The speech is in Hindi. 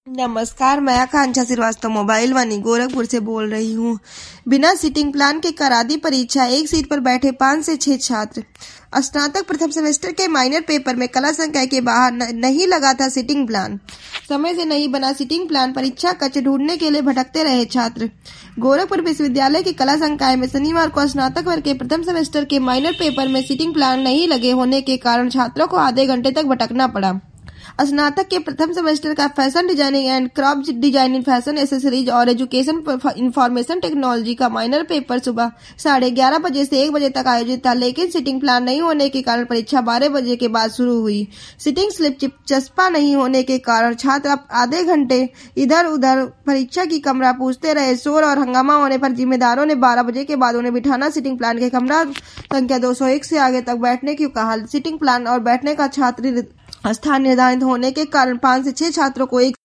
नमस्कार, मैं आकांक्षा श्रीवास्तव मोबाइल वानी गोरखपुर से बोल रही हूँ। बिना सीटिंग प्लान के करा दी परीक्षा, एक सीट पर बैठे 5 से 6 छात्र। स्नातक प्रथम सेमेस्टर के माइनर पेपर में कला संकाय के बाहर नहीं लगा था सीटिंग प्लान। समय से नहीं बना सीटिंग प्लान, परीक्षा कक्ष ढूंढने के लिए भटकते रहे छात्र। गोरखपुर विश्वविद्यालय की कला संकाय में शनिवार को स्नातक वर्ग के प्रथम सेमेस्टर के माइनर पेपर में सीटिंग प्लान नहीं लगे होने के कारण छात्रों को आधे घंटे तक भटकना पड़ा। स्नातक के प्रथम सेमेस्टर का fashion designing and crop designing, fashion accessories और एजुकेशन इंफॉर्मेशन टेक्नोलॉजी का माइनर पेपर सुबह 11:30 बजे से 1 बजे तक आयोजित था, लेकिन सीटिंग प्लान नहीं होने के कारण परीक्षा 12 बजे के बाद शुरू हुई। सीटिंग स्लिप चस्पा नहीं होने के कारण छात्र आधे घंटे इधर उधर परीक्षा की कमरा पूछते रहे। शोर और हंगामा होने पर जिम्मेदारों ने 12 बजे के बाद उन्हें बिठाना, सीटिंग प्लान के कमरा संख्या 201 से आगे तक बैठने की कहा। सीटिंग प्लान और बैठने का छात्र स्थान निर्धारित होने के कारण 5 से 6 छात्रों को एक